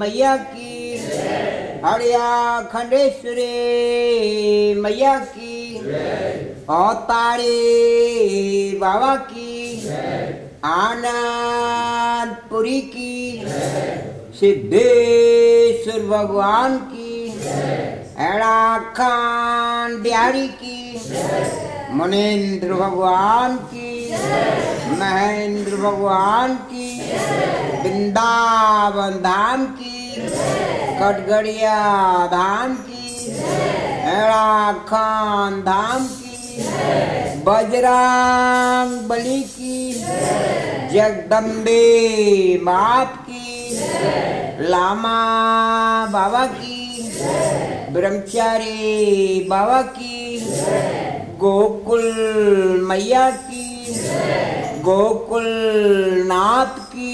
मैया की, हड़िया खंडेश्वरी मैया की, औतारे बाबा की, आनंदपुरी की, सिद्धेश्वर भगवान की, एड़ा खान बिहारी की, मुनीन्द्र भगवान की, महेंद्र भगवान की, वृंदावन धाम की, कटगड़िया धाम की, एड़ा खान धाम की, बजरंग बली की, जगदम्बे मात की, लामा बाबा की, ब्रह्मचारी बाबा की, गोकुल मैया की, गोकुल नाथ की,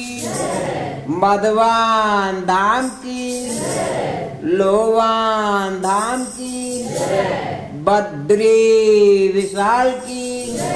मधवान धाम की, लोवान धाम की, बद्री विशाल की,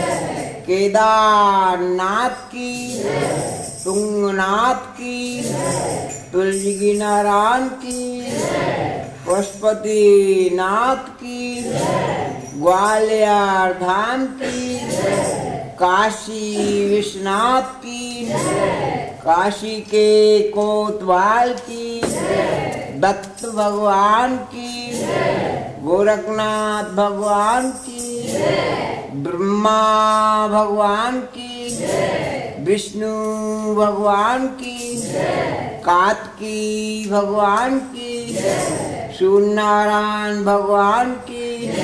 केदारनाथ की, तुंगनाथ की, तुलसी नारायण की, पशुपति नाथ की, ग्वालियर धाम की, काशी विश्वनाथ की, काशी के कोतवाल की, दत्त भगवान की, गोरखनाथ भगवान की, ब्रह्मा भगवान की, विष्णु भगवान की, कार्तिकी भगवान की, सूर्यनारायण भगवान की,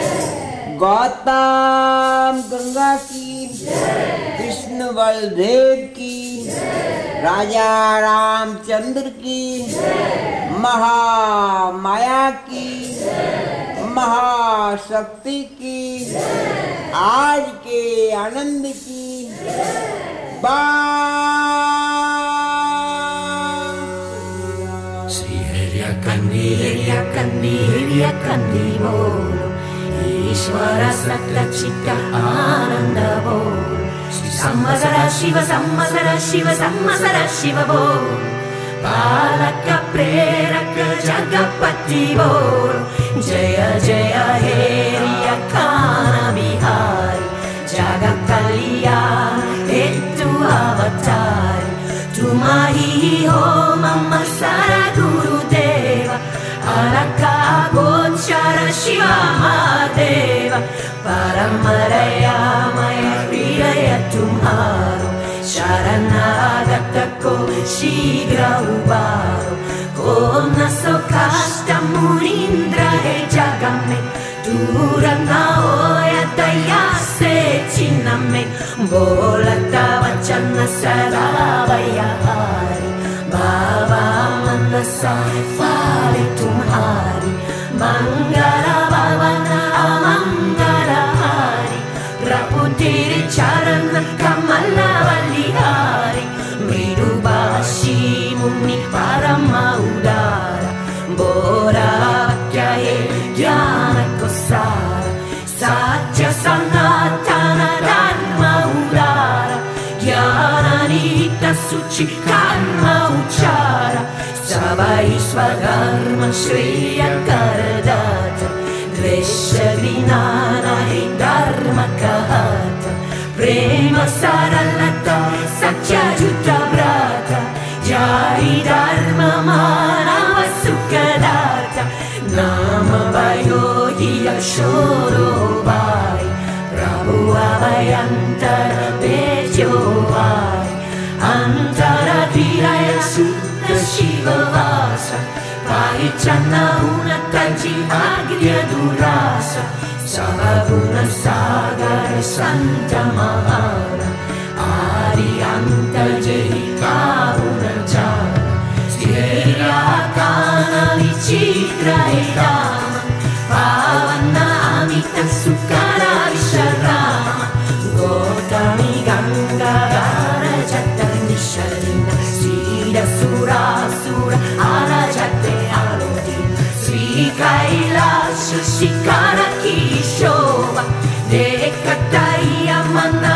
गौतम गंगा की, कृष्ण बलदेव की, राजा रामचंद्र की, महामाया की, महाशक्ति की, आज के आनंद की, श्री हरिया कंदी बोलो, ईश्वर सत्य चित्त आनंद बोलो, श्री संवत्सर शिव बोलो, पालक प्रेरक जगपति बोलो, जय जय हे खान बिहारी, जगत कल्याण हेतु अवतार, तुम्हारी हो मम सारा गुरुदेव, अलका गोचर शिवा महादेव, परमरयामय प्रिय तुम्हारो, शरणागत को शीघ्र उबारो, को न सो कष्ट मुनीन्द्र है जग में, दूर न होय दया से चिन्ह में, बोलता वचन सदा व्यवहारी, बाबा मनसा फाले तुम्हारी, मंगल भवन अमंगल हारी, प्रभु तेरे चरण कमल बलिहारी, मृदुभाषी मुनि परम उदार, बोरा वाक्य ज्ञान को सार, सत्य सनातन धर्म उदार, ज्ञान निहित सुचि कर्म उच्चार, सबै स्वधर्म श्रेय करदाता, द्वेष घृणा नहीं धर्म कहता, प्रेम सरलता सत्य झूठ व्रत, जय धर्म मानव सुखदाता, नाम भयो यशोरो बाई, प्रभु अभयंतर बेजो बाई, अंतर धीरय शुद्ध शिव वास, पाहिचन उन्नत जिहाग्र्य दुरास, सहगुण सागर संत महान, आर्यंत जहि कारुण जान, श्रेया कान विचित्र धाम, पावन अमित सुकर विश्राम, गौतमी गंगा जत निशलिन, सीड सुरासुर आरजते आलोदीन, श्री कैलाश शिखर की शोभा देखता मन